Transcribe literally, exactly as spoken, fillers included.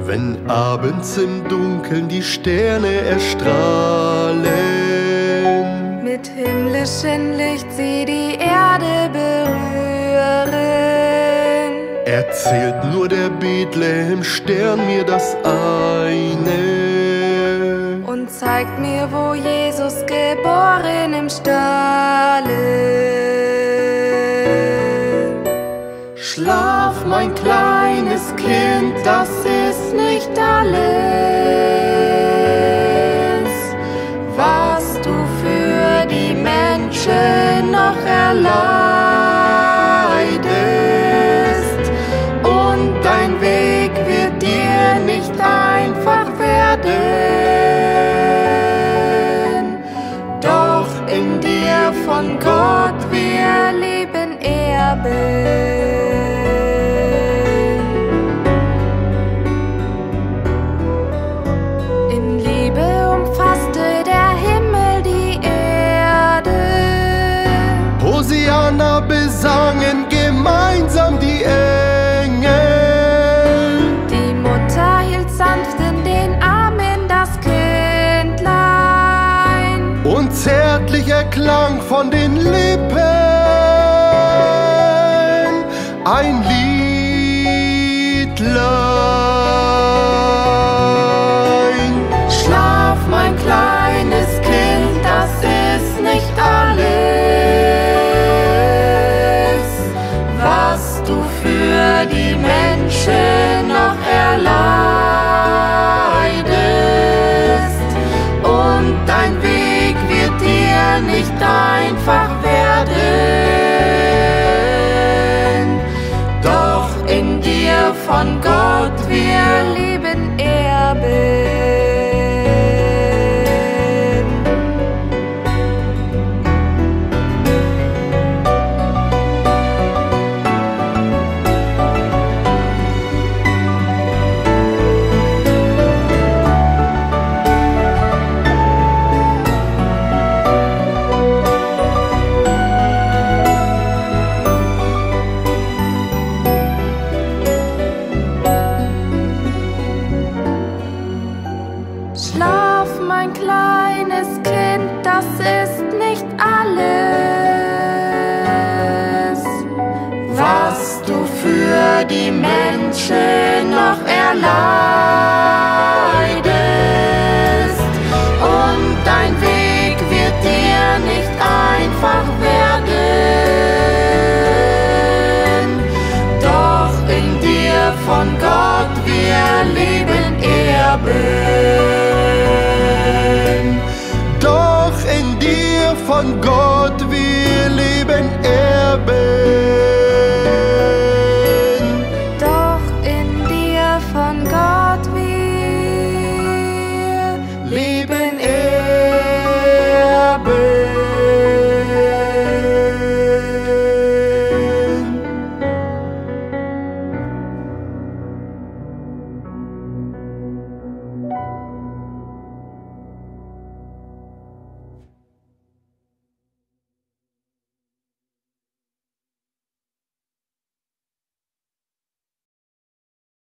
Wenn abends im Dunkeln die Sterne erstrahlen, mit himmlischem Licht sie die Erde berühren, erzählt nur der Bethlehem-Stern mir das eine und zeigt mir, wo Jesus geboren im Stalle. Schlaf, mein kleines Kind, das ist nicht alles, was du für die Menschen noch erleidest. Und dein Weg wird dir nicht einfach werden, doch in dir von Gott wir Leben erben. Hosianna besangen gemeinsam die Engel. Die Mutter hielt sanft in den Armen das Kindlein, und zärtlich erklang von den Lippen ein Liedlein. Schlaf, mein kleines Kind, das ist nicht alles, was du für die Menschen noch erleidest. Und dein Weg wird dir nicht einfach werden, doch in dir von Gott wir Leben erben. Schlaf, mein kleines Kind, das ist nicht alles, was du für die Menschen noch erleidest. Und dein Weg wird dir nicht einfach werden, doch in dir von Gott wir Leben erben. Doch in dir von Gott wir Leben erben.